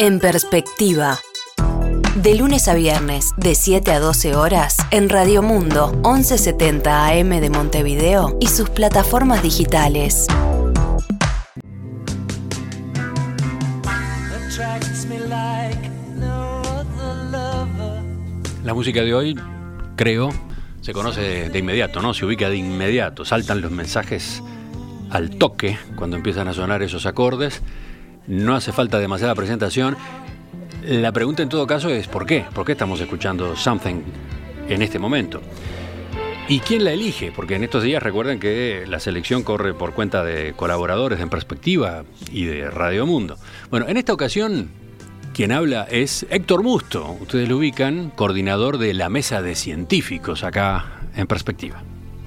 En Perspectiva. De lunes a viernes, de 7 a 12 horas, en Radio Mundo, 1170 AM de Montevideo y sus plataformas digitales. La música de hoy, creo, se conoce de inmediato, ¿no? Se ubica de inmediato, saltan los mensajes al toque cuando empiezan a sonar esos acordes. No hace falta demasiada presentación. La pregunta en todo caso es ¿por qué? ¿Por qué estamos escuchando Something en este momento? ¿Y quién la elige? Porque en estos días recuerden que la selección corre por cuenta de colaboradores de En Perspectiva y de Radio Mundo. Bueno, en esta ocasión quien habla es Héctor Musto. Ustedes lo ubican, coordinador de la Mesa de Científicos acá en Perspectiva.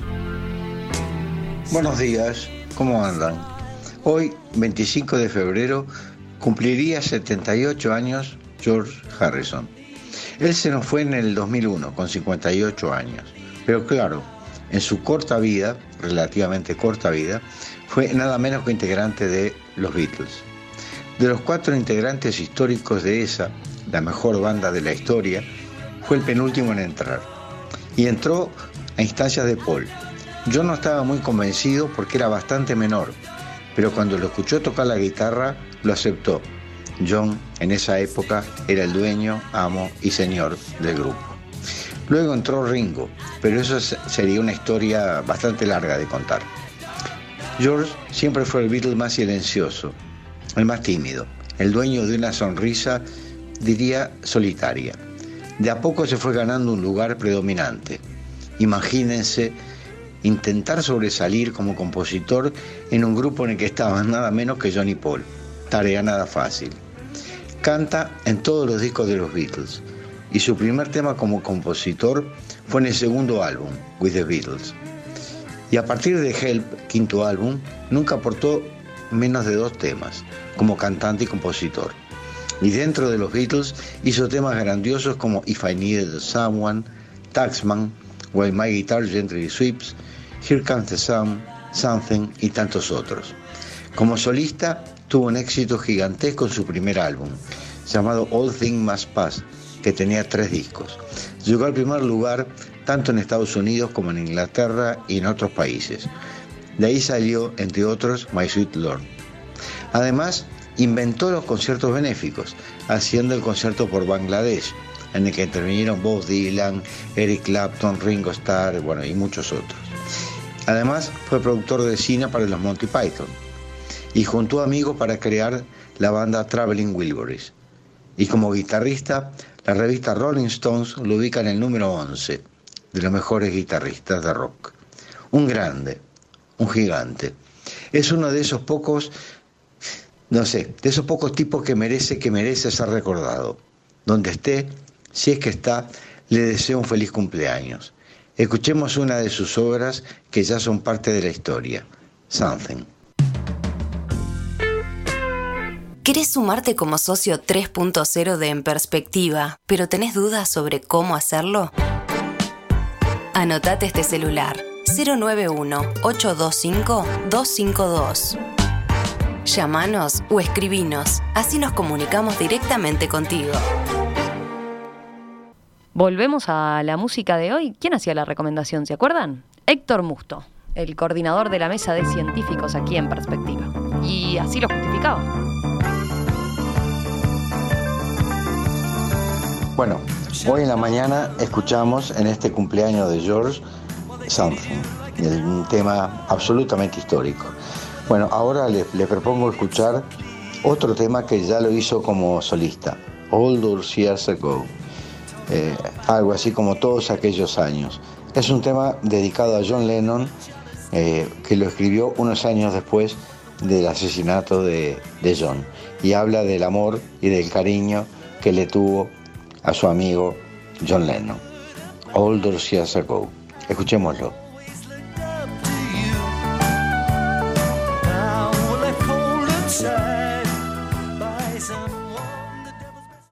Buenos días, ¿cómo andan? Hoy, 25 de febrero, cumpliría 78 años George Harrison. Él se nos fue en el 2001, con 58 años. Pero claro, en su corta vida, relativamente corta vida, fue nada menos que integrante de los Beatles. De los 4 integrantes históricos de esa, la mejor banda de la historia, fue el penúltimo en entrar. Y entró a instancias de Paul. Yo no estaba muy convencido porque era bastante menor, pero cuando lo escuchó tocar la guitarra, lo aceptó. John, en esa época, era el dueño, amo y señor del grupo. Luego entró Ringo, pero eso sería una historia bastante larga de contar. George siempre fue el Beatle más silencioso, el más tímido, el dueño de una sonrisa, diría, solitaria. De a poco se fue ganando un lugar predominante. Imagínense intentar sobresalir como compositor en un grupo en el que estaban nada menos que John y Paul. Tarea nada fácil. Canta en todos los discos de los Beatles y su primer tema como compositor fue en el segundo álbum, With the Beatles. Y a partir de Help, quinto álbum, nunca aportó menos de 2 temas como cantante y compositor. Y dentro de los Beatles hizo temas grandiosos como If I Needed Someone, Taxman, While My Guitar Gently Sweeps, Here Comes the Sun, Something y tantos otros. Como solista tuvo un éxito gigantesco en su primer álbum, llamado All Things Must Pass, que tenía 3 discos. Llegó al primer lugar tanto en Estados Unidos como en Inglaterra y en otros países. De ahí salió, entre otros, My Sweet Lord. Además, inventó los conciertos benéficos, haciendo el concierto por Bangladesh, en el que intervinieron Bob Dylan, Eric Clapton, Ringo Starr, y muchos otros. Además, fue productor de cine para los Monty Python y juntó amigos para crear la banda Traveling Wilburys. Y como guitarrista, la revista Rolling Stones lo ubica en el número 11 de los mejores guitarristas de rock. Un grande, un gigante. Es uno de esos pocos, de esos pocos tipos que merece ser recordado. Donde esté, si es que está, le deseo un feliz cumpleaños. Escuchemos una de sus obras que ya son parte de la historia, Something. ¿Querés sumarte como socio 3.0 de En Perspectiva, pero tenés dudas sobre cómo hacerlo? Anotate este celular, 091-825-252. Llámanos o escribinos, así nos comunicamos directamente contigo. Volvemos a la música de hoy. ¿Quién hacía la recomendación? ¿Se acuerdan? Héctor Musto, el coordinador de la Mesa de Científicos aquí en Perspectiva. Y así lo justificaba. Bueno, hoy en la mañana escuchamos en este cumpleaños de George Something, un tema absolutamente histórico. Bueno, ahora le propongo escuchar otro tema que ya lo hizo como solista, All Those Years Ago. Algo así como Todos Aquellos Años. Es un tema dedicado a John Lennon, que lo escribió unos años después del asesinato de John, y habla del amor y del cariño que le tuvo a su amigo John Lennon. All Those Years Ago. Escuchémoslo.